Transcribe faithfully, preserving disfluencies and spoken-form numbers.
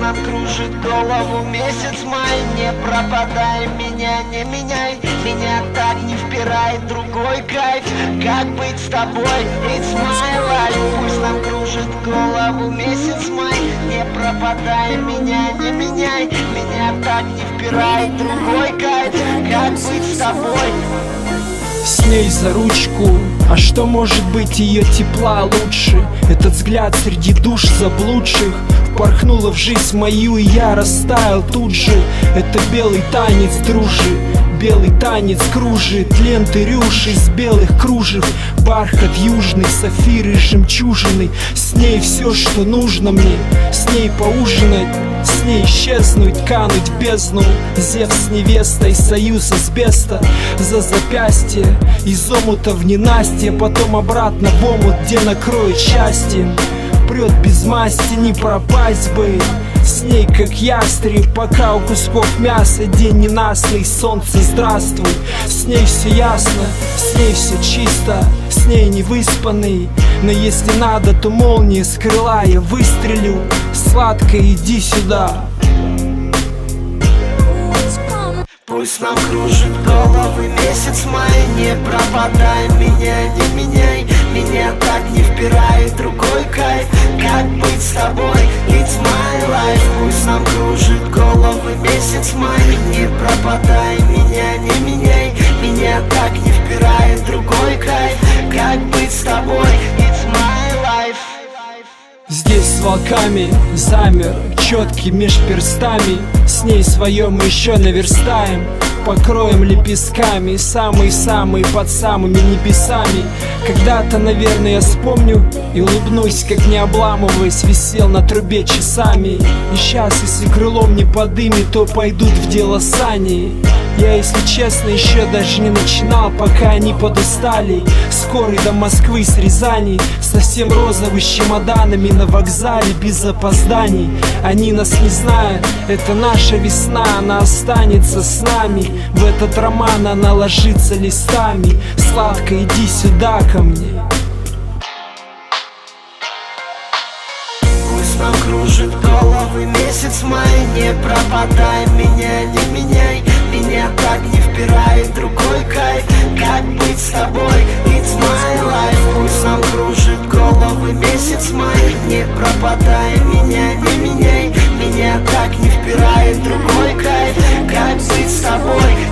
нам кружит голову месяц май. Не пропадай, меня не меняй, меня так не впирай другой кайф. Как быть с тобой, it's my life. Пусть нам кружит голову месяц май. Не пропадай, меня не меняй, меня так не впирай другой кайф. Как быть с тобой? С ней за ручку, а что может быть ее тепла лучше? Этот взгляд среди душ заблудших впорхнула в жизнь мою, и я растаял тут же. Это белый танец, дружи, белый танец кружит ленты рюши из белых кружев, бархат южный, сафиры, жемчужины. С ней все, что нужно мне, с ней поужинать, с ней исчезнуть, кануть в бездну. Зевс с невестой, союза с беста за запястье, из омута в ненастье, потом обратно в омут, где накроет счастьем. Прет без масти, не пропасть бы с ней, как ястреб, пока у кусков мяса день ненастный. Солнце, здравствуй, с ней все ясно, с ней все чисто, с ней не выспанный. Но если надо, то молния с крыла я выстрелю. Сладко, иди сюда. Пусть нам кружит головы месяц май. Не пропадай, меня не меняй, меня так не впирает другой кайф. Как быть с тобой, it's my life. Пусть нам кружит головы месяц май. Не пропадай, меня не меняй, меня так не впирает другой кайф. Как быть с тобой, it's my life. Здесь с волками замер, четкий меж перстами. С ней свое мы еще наверстаем, покроем лепестками, самый-самый под самыми небесами. Когда-то, наверное, я вспомню и улыбнусь, как не обламываясь, висел на трубе часами. И сейчас, если крылом не подымет, то пойдут в дело сани. Я, если честно, еще даже не начинал, пока они подустали. Скорый до Москвы с Рязани, совсем розовый с чемоданами на вокзале без опозданий. Они нас не знают, это наша весна, она останется с нами. В этот роман она ложится листами. Сладко, иди сюда ко мне. Пусть нам кружит головы месяц май. Не пропадай, меня не меняй, меня так не впирает другой кайф. Как быть с тобой, it's my life. Пусть нам кружит головы месяц май. Не пропадай, меня не меняй, меня так не впирает другой кайф. Как быть с тобой,